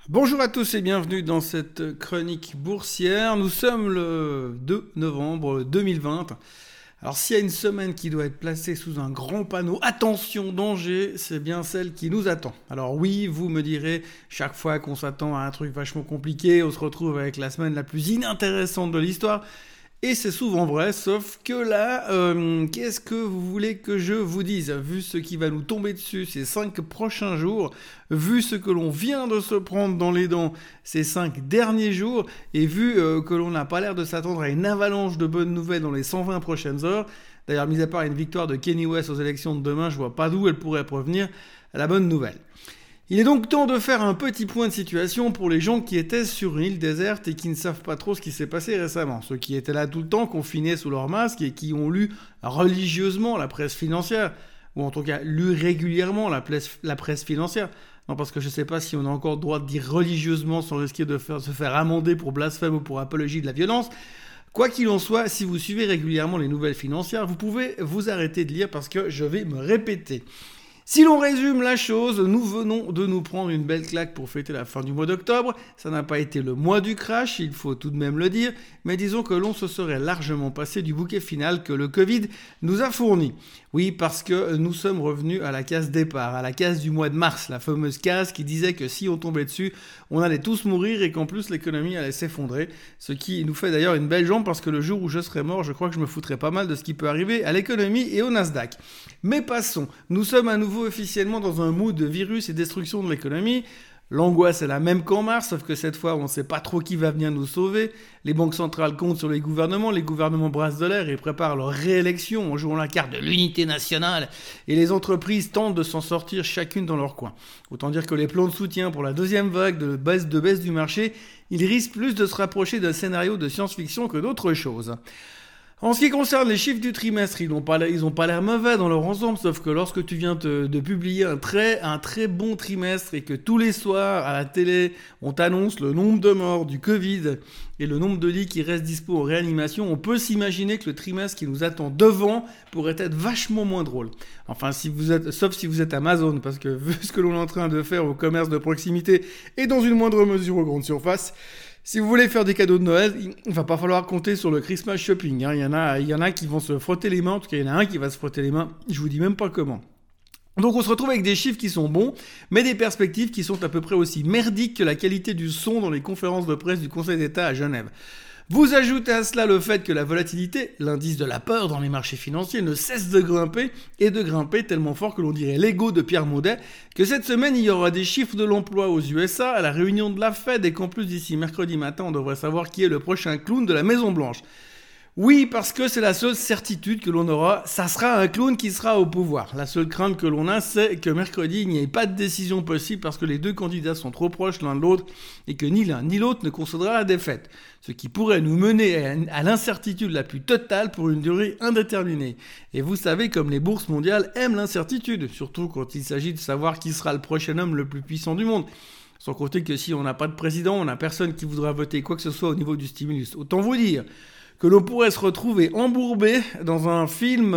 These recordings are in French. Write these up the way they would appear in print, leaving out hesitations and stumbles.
Bonjour à tous et bienvenue dans cette chronique boursière. Nous sommes le 2 novembre 2020. Alors s'il y a une semaine qui doit être placée sous un grand panneau attention danger, c'est bien celle qui nous attend. Alors oui, vous me direz, chaque fois qu'on s'attend à un truc vachement compliqué, on se retrouve avec la semaine la plus inintéressante de l'histoire. Et c'est souvent vrai, sauf que là, qu'est-ce que vous voulez que je vous dise? Vu ce qui va nous tomber dessus ces 5 prochains jours, vu ce que l'on vient de se prendre dans les dents ces 5 derniers jours, et vu que l'on n'a pas l'air de s'attendre à une avalanche de bonnes nouvelles dans les 120 prochaines heures, d'ailleurs, mis à part une victoire de Kanye West aux élections de demain, je vois pas d'où elle pourrait provenir la bonne nouvelle. Il est donc temps de faire un petit point de situation pour les gens qui étaient sur une île déserte et qui ne savent pas trop ce qui s'est passé récemment. Ceux qui étaient là tout le temps, confinés sous leur masque et qui ont lu religieusement la presse financière, ou en tout cas lu régulièrement la presse financière. Non, parce que je ne sais pas si on a encore le droit de dire religieusement sans risquer de se faire amender pour blasphème ou pour apologie de la violence. Quoi qu'il en soit, si vous suivez régulièrement les nouvelles financières, vous pouvez vous arrêter de lire parce que je vais me répéter. Si l'on résume la chose, nous venons de nous prendre une belle claque pour fêter la fin du mois d'octobre. Ça n'a pas été le mois du crash, il faut tout de même le dire, mais disons que l'on se serait largement passé du bouquet final que le Covid nous a fourni. Oui, parce que nous sommes revenus à la case départ, à la case du mois de mars, la fameuse case qui disait que si on tombait dessus, on allait tous mourir et qu'en plus l'économie allait s'effondrer. Ce qui nous fait d'ailleurs une belle jambe parce que le jour où je serai mort, je crois que je me foutrais pas mal de ce qui peut arriver à l'économie et au Nasdaq. Mais passons, nous sommes à nouveau officiellement dans un mood de virus et destruction de l'économie. L'angoisse est la même qu'en mars, sauf que cette fois on ne sait pas trop qui va venir nous sauver. Les banques centrales comptent sur les gouvernements brassent de l'air et préparent leur réélection en jouant la carte de l'unité nationale, et les entreprises tentent de s'en sortir chacune dans leur coin. Autant dire que les plans de soutien pour la deuxième vague de baisse du marché, ils risquent plus de se rapprocher d'un scénario de science-fiction que d'autre chose. En ce qui concerne les chiffres du trimestre, ils n'ont pas l'air mauvais dans leur ensemble, sauf que lorsque tu viens de publier un très bon trimestre et que tous les soirs à la télé, on t'annonce le nombre de morts du Covid et le nombre de lits qui restent dispo en réanimation, on peut s'imaginer que le trimestre qui nous attend devant pourrait être vachement moins drôle. Enfin, sauf si vous êtes Amazon, parce que vu ce que l'on est en train de faire au commerce de proximité et dans une moindre mesure aux grandes surfaces, si vous voulez faire des cadeaux de Noël, il va pas falloir compter sur le Christmas shopping. Il y en a qui vont se frotter les mains. En tout cas, il y en a un qui va se frotter les mains. Je vous dis même pas comment. Donc on se retrouve avec des chiffres qui sont bons, mais des perspectives qui sont à peu près aussi merdiques que la qualité du son dans les conférences de presse du Conseil d'État à Genève. Vous ajoutez à cela le fait que la volatilité, l'indice de la peur dans les marchés financiers, ne cesse de grimper, et de grimper tellement fort que l'on dirait l'ego de Pierre Maudet, que cette semaine il y aura des chiffres de l'emploi aux USA à la réunion de la Fed, et qu'en plus d'ici mercredi matin on devrait savoir qui est le prochain clown de la Maison Blanche. Oui, parce que c'est la seule certitude que l'on aura, ça sera un clown qui sera au pouvoir. La seule crainte que l'on a, c'est que mercredi, il n'y ait pas de décision possible parce que les deux candidats sont trop proches l'un de l'autre et que ni l'un ni l'autre ne concédera la défaite. Ce qui pourrait nous mener à l'incertitude la plus totale pour une durée indéterminée. Et vous savez comme les bourses mondiales aiment l'incertitude, surtout quand il s'agit de savoir qui sera le prochain homme le plus puissant du monde. Sans compter que si on n'a pas de président, on n'a personne qui voudra voter quoi que ce soit au niveau du stimulus. Autant vous dire que l'on pourrait se retrouver embourbé dans un film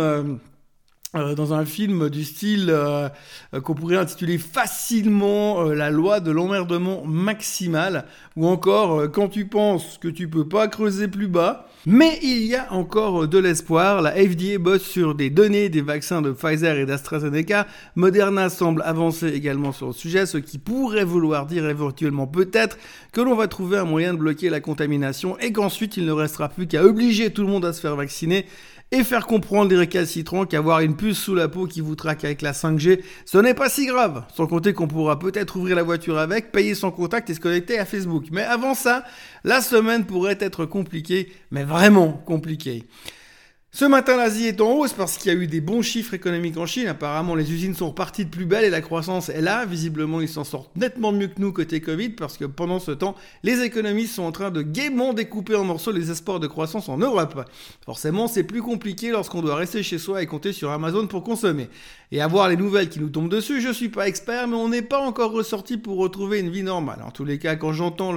du style qu'on pourrait intituler facilement La loi de l'emmerdement maximal, ou encore Quand tu penses que tu peux pas creuser plus bas. Mais il y a encore de l'espoir. La FDA bosse sur des données des vaccins de Pfizer et d'AstraZeneca. Moderna semble avancer également sur le sujet, ce qui pourrait vouloir dire éventuellement peut-être que l'on va trouver un moyen de bloquer la contamination et qu'ensuite il ne restera plus qu'à obliger tout le monde à se faire vacciner et faire comprendre les récalcitrants qu'avoir une puce sous la peau qui vous traque avec la 5G, ce n'est pas si grave. Sans compter qu'on pourra peut-être ouvrir la voiture avec, payer sans contact et se connecter à Facebook. Mais avant ça, la semaine pourrait être compliquée, mais vraiment compliquée. Ce matin, l'Asie est en hausse parce qu'il y a eu des bons chiffres économiques en Chine. Apparemment, les usines sont reparties de plus belle et la croissance est là. Visiblement, ils s'en sortent nettement mieux que nous côté Covid parce que pendant ce temps, les économistes sont en train de gaiement découper en morceaux les espoirs de croissance en Europe. Forcément, c'est plus compliqué lorsqu'on doit rester chez soi et compter sur Amazon pour consommer. Et à voir les nouvelles qui nous tombent dessus, je suis pas expert, mais on n'est pas encore ressorti pour retrouver une vie normale. En tous les cas, quand j'entends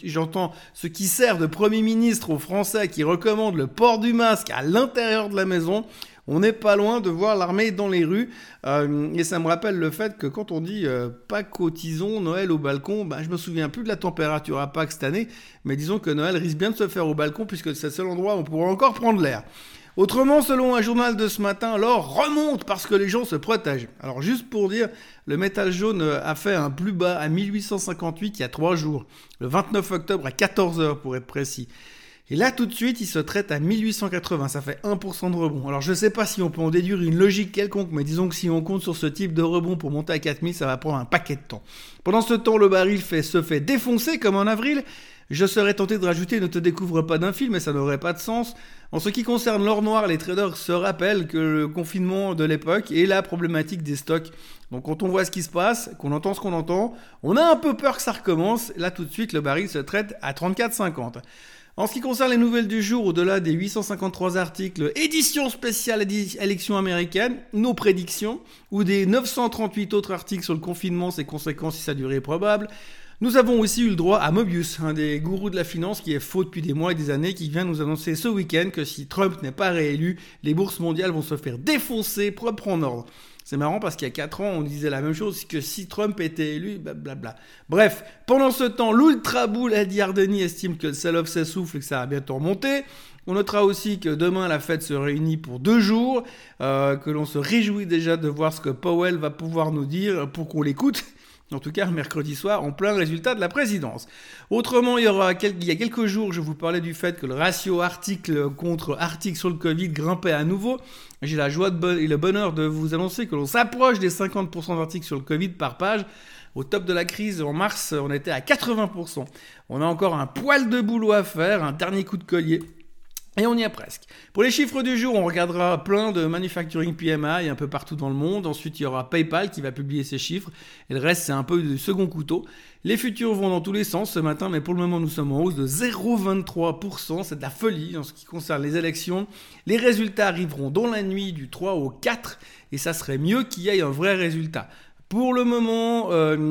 ce qui sert de Premier ministre aux Français qui recommande le port du masque à l'intérieur de la maison, on n'est pas loin de voir l'armée dans les rues. Et ça me rappelle le fait que quand on dit Pâques au tison, Noël au balcon, je me souviens plus de la température à Pâques cette année, mais disons que Noël risque bien de se faire au balcon puisque c'est le seul endroit où on pourra encore prendre l'air. Autrement, selon un journal de ce matin, l'or remonte parce que les gens se protègent. Alors juste pour dire, le métal jaune a fait un plus bas à 1858 il y a 3 jours, le 29 octobre à 14h pour être précis. Et là, tout de suite, il se traite à 1880, ça fait 1% de rebond. Alors je sais pas si on peut en déduire une logique quelconque, mais disons que si on compte sur ce type de rebond pour monter à 4000, ça va prendre un paquet de temps. Pendant ce temps, le baril se fait défoncer comme en avril. Je serais tenté de rajouter ne te découvre pas d'un film, mais ça n'aurait pas de sens. En ce qui concerne l'or noir, les traders se rappellent que le confinement de l'époque est la problématique des stocks. Donc quand on voit ce qui se passe, qu'on entend ce qu'on entend, on a un peu peur que ça recommence. Là tout de suite, le baril se traite à 34,50. En ce qui concerne les nouvelles du jour, au-delà des 853 articles, édition spéciale élection américaine, nos prédictions, ou des 938 autres articles sur le confinement, ses conséquences si sa durée est probable, nous avons aussi eu le droit à Mobius, un des gourous de la finance qui est faux depuis des mois et des années, qui vient nous annoncer ce week-end que si Trump n'est pas réélu, les bourses mondiales vont se faire défoncer propre en ordre. C'est marrant parce qu'il y a 4 ans, on disait la même chose, que si Trump était élu, blablabla. Bref, pendant ce temps, l'ultra boule Adi Ardeni estime que le sell-off s'essouffle et que ça va bientôt remonter. On notera aussi que demain, la Fed se réunit pour 2 jours, que l'on se réjouit déjà de voir ce que Powell va pouvoir nous dire pour qu'on l'écoute. En tout cas, mercredi soir, en plein résultat de la présidence. Autrement, il y a quelques jours, je vous parlais du fait que le ratio article contre article sur le Covid grimpait à nouveau. J'ai la joie et le bonheur de vous annoncer que l'on s'approche des 50% d'articles sur le Covid par page. Au top de la crise, en mars, on était à 80%. On a encore un poil de boulot à faire, un dernier coup de collier. Et on y est presque. Pour les chiffres du jour, on regardera plein de manufacturing PMI un peu partout dans le monde. Ensuite, il y aura PayPal qui va publier ses chiffres. Et le reste, c'est un peu du second couteau. Les futurs vont dans tous les sens ce matin, mais pour le moment, nous sommes en hausse de 0,23%. C'est de la folie en ce qui concerne les élections. Les résultats arriveront dans la nuit du 3 au 4. Et ça serait mieux qu'il y ait un vrai résultat. Pour le moment,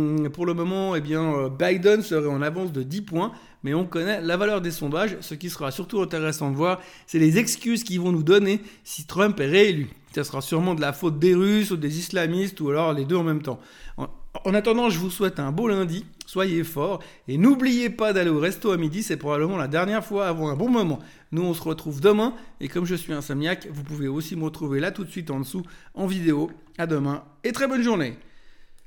Biden serait en avance de 10 points, mais on connaît la valeur des sondages. Ce qui sera surtout intéressant de voir, c'est les excuses qu'ils vont nous donner si Trump est réélu. Ça sera sûrement de la faute des Russes ou des islamistes ou alors les deux en même temps. En attendant, je vous souhaite un beau lundi, soyez forts et n'oubliez pas d'aller au resto à midi, c'est probablement la dernière fois avant un bon moment. Nous, on se retrouve demain et comme je suis insomniaque, vous pouvez aussi me retrouver là tout de suite en dessous en vidéo. À demain et très bonne journée.